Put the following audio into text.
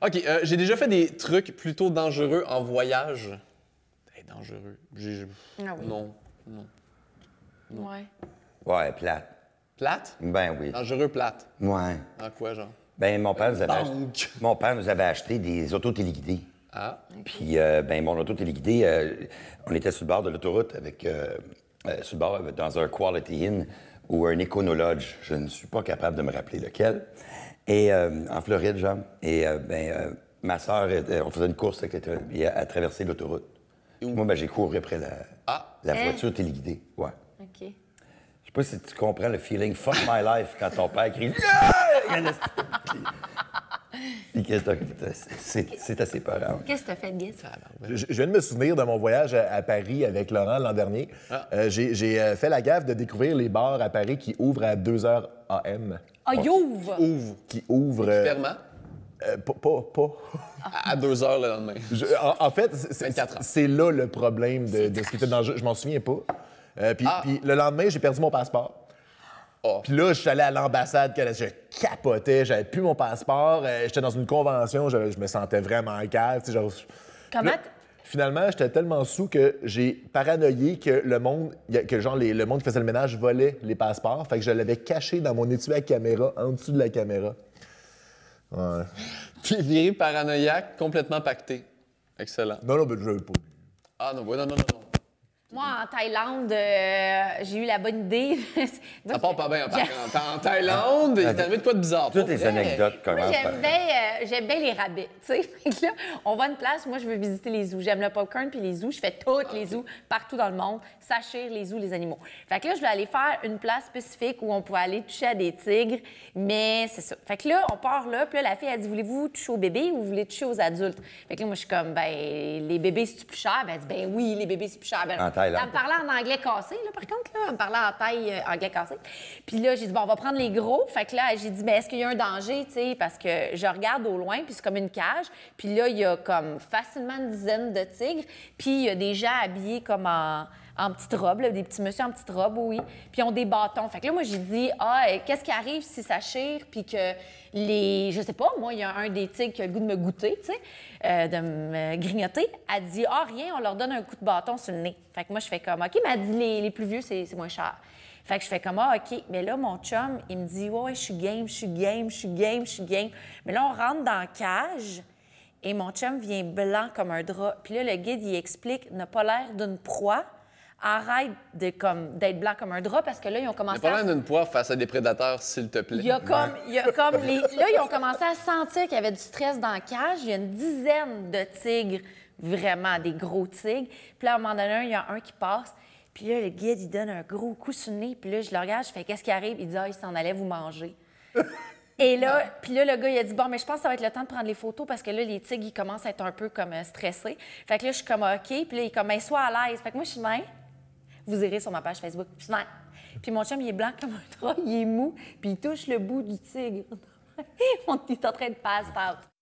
OK, j'ai déjà fait des trucs plutôt dangereux en voyage. Dangereux. Ah oui. Non. Ouais. Ouais, plate. Plate? Ben oui. Dangereux plate. Ouais. En quoi, genre? Ben, mon père Banque. mon père nous avait acheté des autos téléguidées. Ah. Puis, ben, mon auto téléguidée, on était sur le bord de l'autoroute avec, sur le bord, dans un Quality Inn ou un Econolodge. Je ne suis pas capable de me rappeler lequel. Et en Floride, genre. Et ma sœur, on faisait une course avec à traverser l'autoroute. Moi, ben, j'ai couru après la voiture téléguidée. Ouais. OK. Je sais pas si tu comprends le feeling fuck my life quand ton père crie. C'est assez peurant. Qu'est-ce que t'as fait de Guy? Je viens de me souvenir de mon voyage à Paris avec Laurent l'an dernier. J'ai fait la gaffe de découvrir les bars à Paris qui ouvrent à 2h AM. Ah, il ouvre! Qui ouvrent... Fermant? Pas. À 2 heures le lendemain. En fait, 24 heures. c'est là le problème de ce qui était dans le jeu. Je m'en souviens pas. Puis le lendemain, j'ai perdu mon passeport. Oh. Puis là, je suis allé à l'ambassade canadienne. Je capotais, j'avais plus mon passeport. J'étais dans une convention, je me sentais vraiment cave. Tu sais, genre... Comment? Là, finalement, j'étais tellement sous que j'ai paranoïé que le monde qui faisait le ménage volait les passeports. Fait que je l'avais caché dans mon étui à caméra, en dessous de la caméra. Ouais. Puis viré paranoïaque, complètement pacté. Excellent. Non, mais je veux pas. Ah non, non. Moi, en Thaïlande, j'ai eu la bonne idée. Ça part pas bien en Thaïlande. Il est arrivé de quoi de bizarre? Toutes les anecdotes Moi, commencent par... j'aime bien les rabais, tu sais. Fait que là, on va à une place, moi, je veux visiter les zoos. J'aime le popcorn puis les zoos. Je fais toutes les zoos partout dans le monde. Sachir les zoos, les animaux. Fait que là, je vais aller faire une place spécifique où on pouvait aller toucher à des tigres, mais c'est ça. Fait que là, on part là, puis là, la fille, elle dit, voulez-vous toucher aux bébés ou vous voulez toucher aux adultes? Fait que là, moi, je suis comme, ben, les bébés, c'est-tu plus cher? Ben, elle dit, ben oui, les bébés, c'est plus cher. Ben, En Thaïlande. elle me parlait en anglais cassé, là, par contre, là. Elle me parlait en taille anglais cassé. Puis là, j'ai dit, bon, on va prendre les gros. Fait que là, j'ai dit, mais est-ce qu'il y a un danger, tu sais? Parce que je regarde au loin, puis c'est comme une cage. Puis là, il y a comme facilement une dizaine de tigres. Puis il y a des gens habillés comme en petite robe, là, des petits messieurs en petite robe, oui. Puis ils ont des bâtons. Fait que là, moi, j'ai dit, qu'est-ce qui arrive si ça chire, puis que je sais pas, moi, il y a un des tigres qui a le goût de me goûter, tu sais, de me grignoter. Elle dit, rien, on leur donne un coup de bâton sur le nez. Fait que moi, je fais comme, OK, mais elle dit, les plus vieux, c'est moins cher. Fait que je fais comme, OK. Mais là, mon chum, il me dit, ouais, je suis game. Mais là, on rentre dans la cage. Et mon chum vient blanc comme un drap. Puis là, le guide, il explique, n'a pas l'air d'une proie. Arrête d'être blanc comme un drap parce que là, ils ont commencé Il n'y a pas l'air d'une proie face à des prédateurs, s'il te plaît. Là, ils ont commencé à sentir qu'il y avait du stress dans la cage. Il y a une dizaine de tigres, vraiment des gros tigres. Puis là, à un moment donné, il y a un qui passe. Puis là, le guide, il donne un gros coup sur le nez. Puis là, je le regarde, je fais, qu'est-ce qui arrive? Il dit, il s'en allait vous manger. Et là, puis là, le gars, il a dit, bon, mais je pense que ça va être le temps de prendre les photos parce que là, les tigres, ils commencent à être un peu comme stressés. Fait que là, je suis comme, OK. Puis là, il est comme, sois à l'aise. Fait que moi, je suis même. Vous irez sur ma page Facebook. Puis mon chum, il est blanc comme un drap, il est mou, puis il touche le bout du tigre. On est en train de pass out.